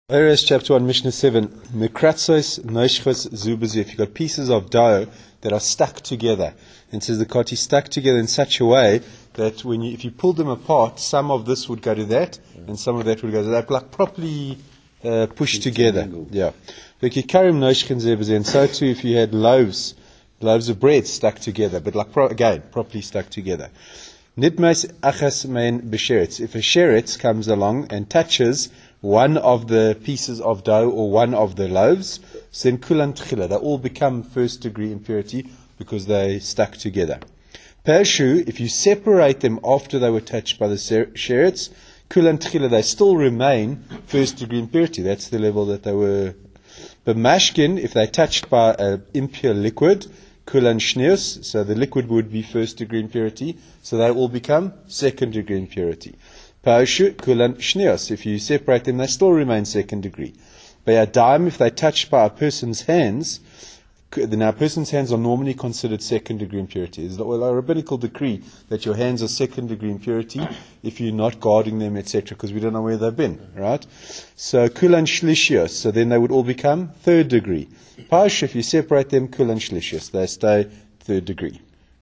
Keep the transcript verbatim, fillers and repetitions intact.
Horayos chapter one, Mishnah seven. Mikratzos noshchos zubazuf. You've got pieces of dough that are stuck together. And it says the kati stuck together in such a way that when you, if you pull them apart, some of this would go to that, and some of that would go to that, like properly uh, pushed it's together. Mingled. Yeah. And so too, if you had loaves, loaves of bread stuck together, but like pro- again, properly stuck together. Nidmas achas mein b'sheretz. If a sheretz comes along and touches one of the pieces of dough or one of the loaves, then kulan tchila, they all become first degree impurity because they stuck together. Pershu, if you separate them after they were touched by the sheretz, kulan tchila, they still remain first degree impurity. That's the level that they were. But mashkin, if they're touched by an impure liquid, kulan shneus, so the liquid would be first degree impurity, so they all become second degree impurity. Paushu, kulan shneos. If you separate them, they still remain second degree. Bayadam, if they're touched by a person's hands, then a person's hands are normally considered second degree impurity. It's a rabbinical decree that your hands are second degree impurity if you're not guarding them, et cetera, because we don't know where they've been, right? So kulan shlishios, so then they would all become third degree. Paushu, if you separate them, kulan shlishios, they stay third degree.